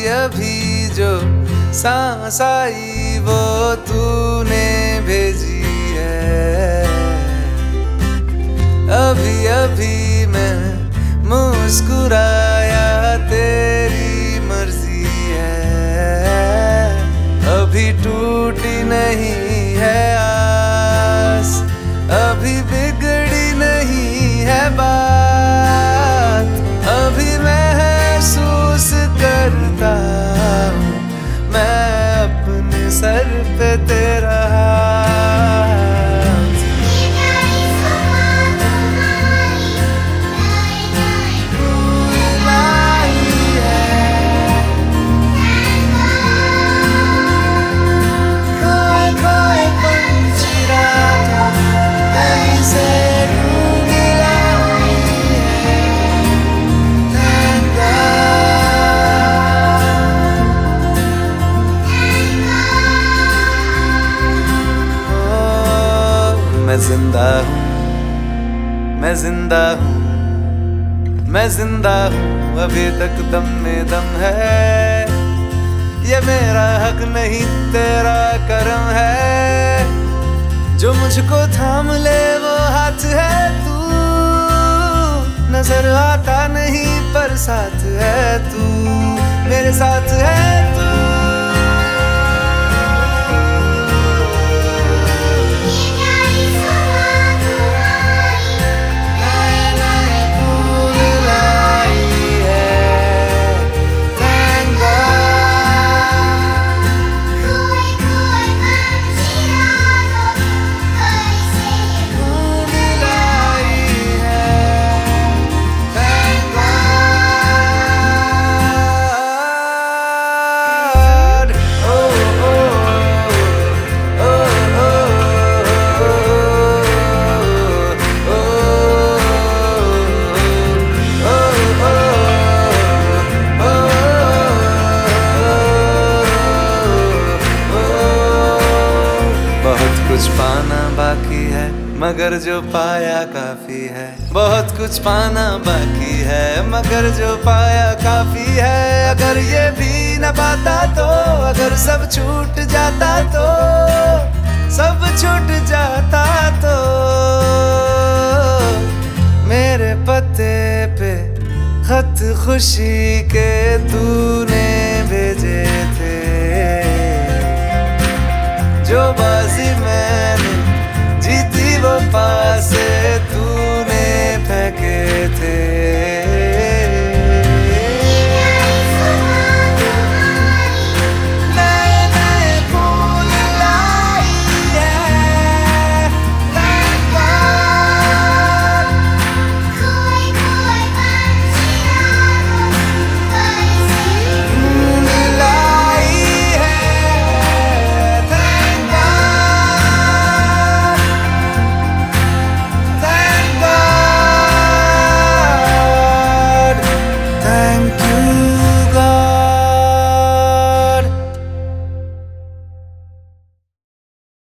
अभी जो सांस आई वो तूने भेजी है। अभी अभी मैं मुस्कुराया तेरी मर्जी है। अभी टूटी नहीं है आस, अभी बिगड़ी नहीं है बात। अभी महसूस करता हूँ मैं अपने सर पे तेरा मैं जिंदा हूँ, मैं जिंदा हूँ, मैं जिंदा हूँ, अभी तक दम में दम है। ये मेरा हक नहीं तेरा करम है, जो मुझको थाम ले वो हाथ है तू। नजर आता नहीं पर साथ है तू, मेरे साथ है तू। कुछ पाना बाकी है मगर जो पाया काफी है। बहुत कुछ पाना बाकी है मगर जो पाया काफी है। अगर ये भी न पाता तो, अगर सब छूट जाता तो, सब छूट जाता तो, मेरे पते पे खत खुशी के तूने भेजे थे। जो बाजी मैंने जीती वो पासे तूने फेंके थे।